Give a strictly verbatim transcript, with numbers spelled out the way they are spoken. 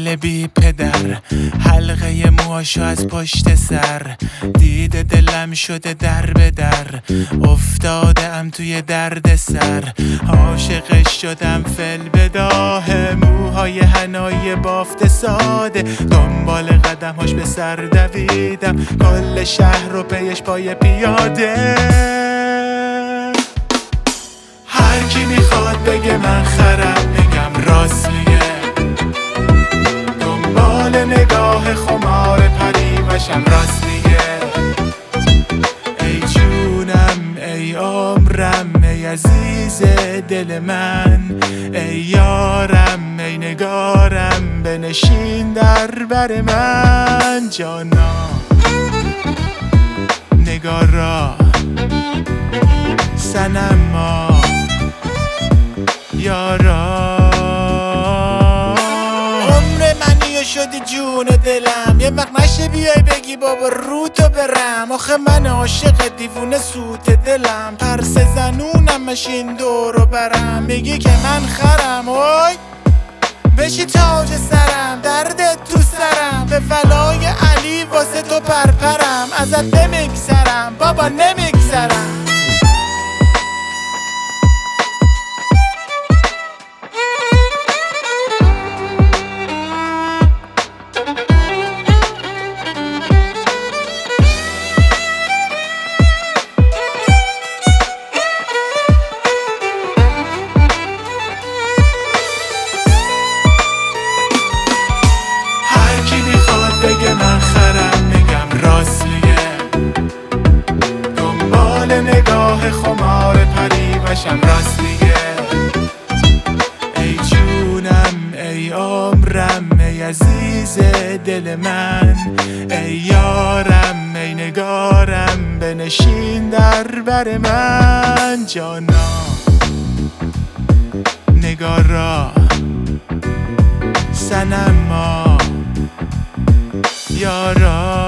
دنبال بی پدر، حلقه موهاشو از پشت سر، دیده دلم شده در به در، افتاده ام توی درد سر، عاشقش شدم فل بداه، موهای حنای بافت ساده، دنبال قدمهاش به سر دویدم، کل شهر رو پیش پای پیاده. هر کی میخواد بگه من خرم، میگم راست میگه، دنبال نگاه خمار پریوشم راست میگه. ای جونم ای عمرم ای عزیز دل من، ای یارم ای نگارم بنشین در بر من. جانا نگارا سنما یارا، عمر منی شدی جون دلم، یه وقت نشه بیای بگی بابا رو تو برم، آخه من عاشق دیوونه سوت دلم، پرس زنونم مشین دورو برم، میگی که من خرم اوی بشی تاج سرم، دردت تو سرم، به فلای علی واسه تو پرپرم، ازت نمیگذرم بابا نمیگذرم. بگه من خرم، میگم راست میگه، دنبال نگاه خمار پریوشم راست میگه. ای جونم ای عمرم ای عزیز دل من، ای یارم ای نگارم بنشین در بر من. جانا نگارا سنما یارا.